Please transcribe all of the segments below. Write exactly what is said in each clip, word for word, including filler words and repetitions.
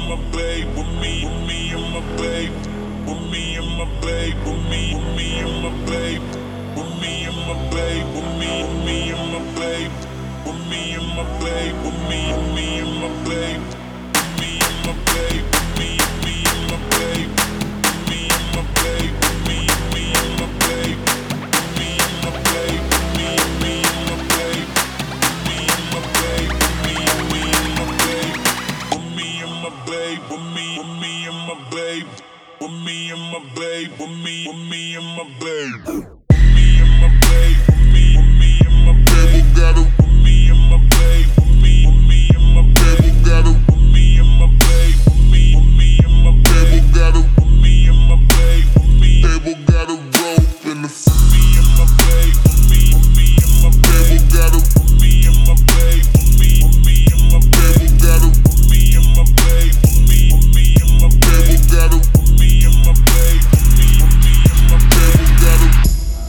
and my babe, with me, with me and my babe, with me and my babe, with me, with me and my babe, with me and my babe, with me, with me and my babe, with me and my babe, with me, with me and my babe, with me and my babe, with me, with me and my babe, with me and my babe, with me, with me and my babe, with me and my babe, with me, with me and my babe, with me and my babe, with me, with me and my babe, with me and my babe, with me, with me and my babe, with me and my babe, with me, with me and my babe. Me and my babe, me, me and my babe, got a me and my babe, me, me and my babe, got a me and my babe, me, me and my babe, got a me and my babe, me, table got a rope in the me and my babe, me, me and my babe, got a me and my babe, me, me and my babe, got a me and my babe, me, me and my babe, got a me and my babe, me, me and my babe, got a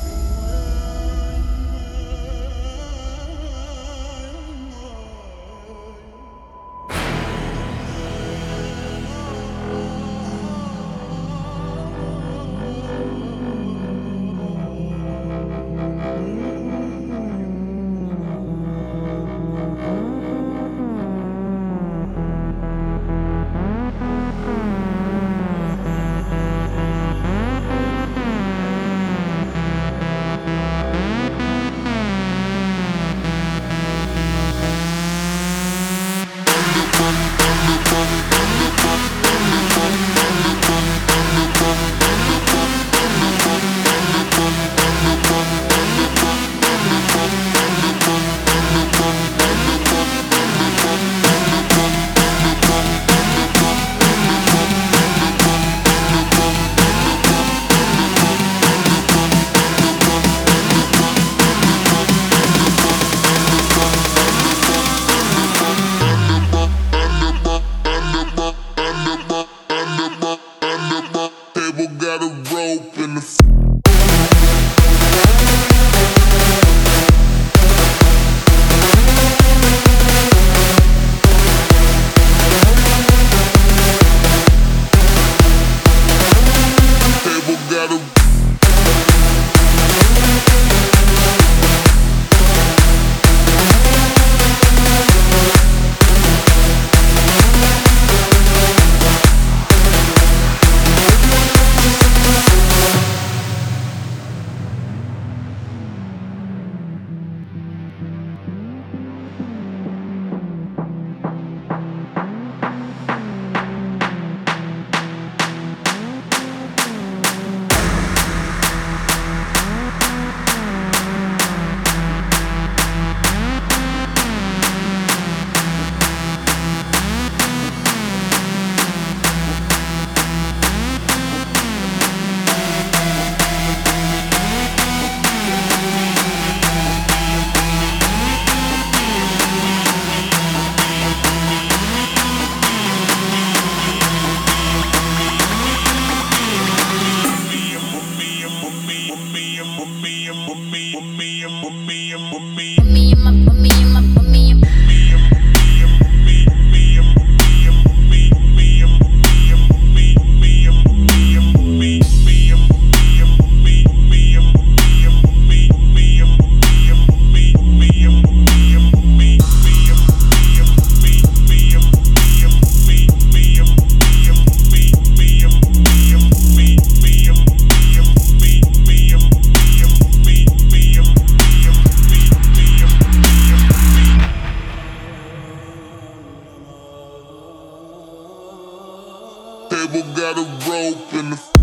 got a rope in the table got a table got a rope in the